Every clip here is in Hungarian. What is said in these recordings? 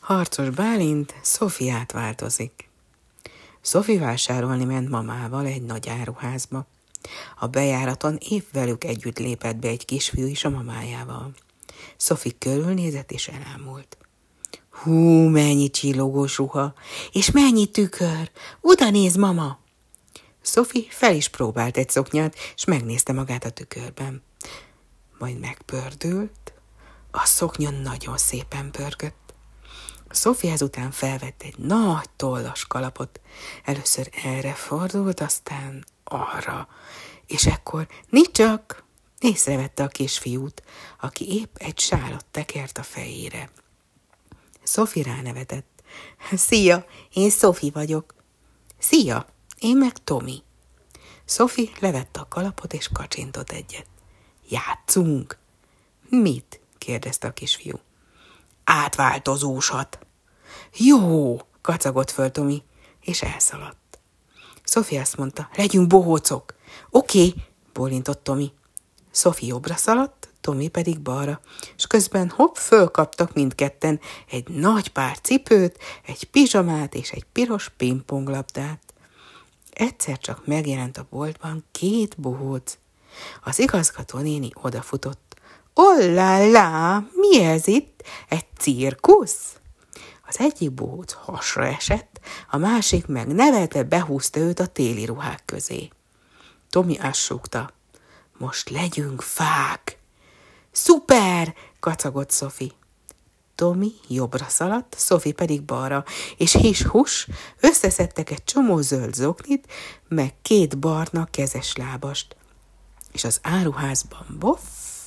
Harcos Bálint Szofiát változik. Szofi vásárolni ment mamával egy nagy áruházba. A bejáraton épp velük együtt lépett be egy kisfiú is a mamájával. Szofi körülnézett és elámult. Hú, mennyi csillogós ruha, és mennyi tükör! Oda néz, mama! Szofi fel is próbált egy szoknyát, és megnézte magát a tükörben. Majd megpördült, a szoknya nagyon szépen pörgött. Szofi ezután felvett egy nagy tollas kalapot. Először erre fordult, aztán arra, és ekkor nicsak észrevette a kisfiút, aki épp egy sálat tekert a fejére. Szofi ránevetett. Szia, én Szofi vagyok. Szia, én meg Tomi. Szofi levette a kalapot és kacsintott egyet. Játszunk. Mit? kérdezte a kisfiú. Átváltozósat. Jó, kacagott föl Tomi, és elszaladt. Szofi azt mondta, legyünk bohócok. Oké, bólintott Tomi. Szofi jobbra szaladt, Tomi pedig balra, és közben hopp, fölkaptak mindketten egy nagy pár cipőt, egy pizsamát és egy piros pingponglabdát. Egyszer csak megjelent a boltban 2 bohóc. Az igazgató néni odafutott. Ollá, mi ez itt? Egy cirkusz? Az egyik bohóc hasra esett, a másik meg nevelte behúzta őt a téli ruhák közé. Tomi azt súgta. Most legyünk fák. Szuper, kacagott Szofi. Tomi jobbra szaladt, Szofi pedig balra, és his-hus összeszedtek egy csomó zöld zoknit, meg 2 barna kezes lábast. És az áruházban boff,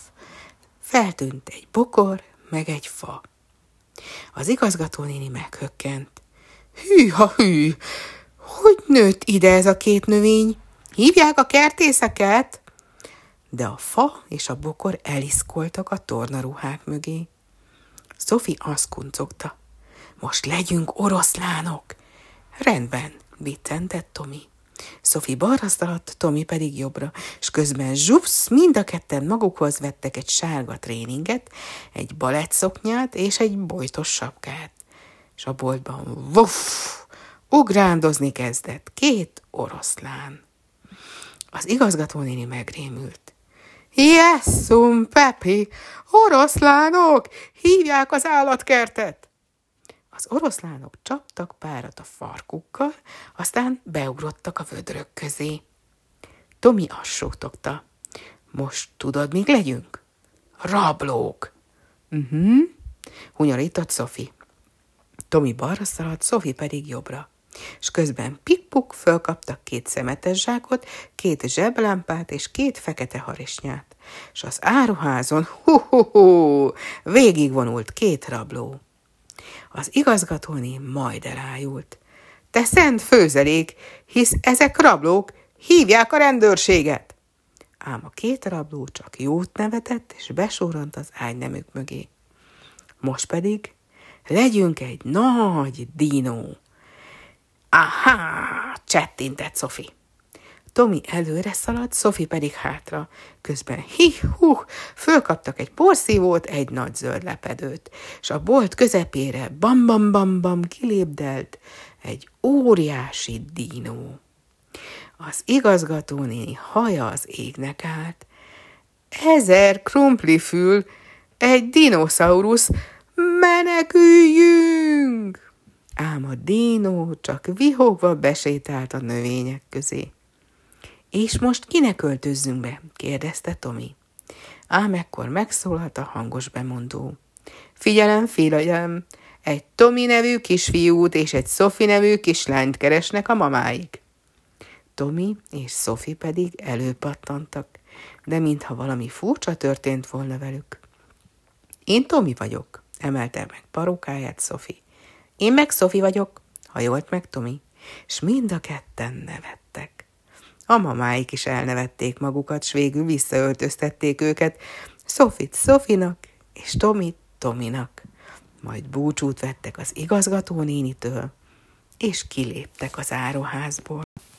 feltűnt egy bokor, meg egy fa. Az igazgatónéni meghökkent. Hű, hogy nőtt ide ez a 2 növény? Hívják a kertészeket? De a fa és a bokor eliszkoltak a tornaruhák mögé. Szofi azt kuncogta. Most legyünk oroszlánok. Rendben, biccentett Tomi. Szofi balra szaladt, Tomi pedig jobbra, és közben zsupsz, mind a ketten magukhoz vettek egy sárga tréninget, egy balettszoknyát és egy bojtos sapkát. És a boltban vuff, ugrándozni kezdett 2 oroszlán. Az igazgatónéni megrémült. Jesszum, Pepi, oroszlánok, hívják az állatkertet! Az oroszlánok csaptak párat a farkukkal, aztán beugrottak a vödrök közé. Tomi azt suttogta. Most tudod, mik legyünk? Rablók. Hunyorított Szofi. Tomi balra szaladt, Szofi pedig jobbra. És közben pik-puk fölkaptak 2 szemetes zsákot, 2 zseblámpát és 2 fekete harisnyát. És az áruházon végigvonult 2 rabló. Az igazgatóné majd elájult. Te szent főzelék, hisz ezek rablók, hívják a rendőrséget. Ám a 2 rabló csak jót nevetett, és besorrant az ágynemük mögé. Most pedig legyünk egy nagy dinó. Ahá, csettintett Szofi. Tomi előre szaladt, Szofi pedig hátra. Közben fölkaptak egy porszívót, egy nagy zöld lepedőt, és a bolt közepére bam-bam-bam-bam kilépdelt egy óriási dinó. Az igazgatónéni haja az égnek állt. 1000 krumplifül, egy dinoszaurusz, meneküljünk! Ám a dinó csak vihogva besétált a növények közé. És most kinek öltözzünk be? kérdezte Tomi. Ám ekkor megszólalt a hangos bemondó. Figyelem, egy Tomi nevű kisfiút és egy Szofi nevű kislányt keresnek a mamáik. Tomi és Szofi pedig előpattantak, de mintha valami furcsa történt volna velük. Én Tomi vagyok, emelte meg parókáját Szofi. Én meg Szofi vagyok, hajolt meg Tomi, és mind a ketten nevettek. A mamáik is elnevették magukat, s végül visszaöltöztették őket, Szofit Szofinak és Tomit Tominak. Majd búcsút vettek az igazgatónénitől, és kiléptek az áruházból.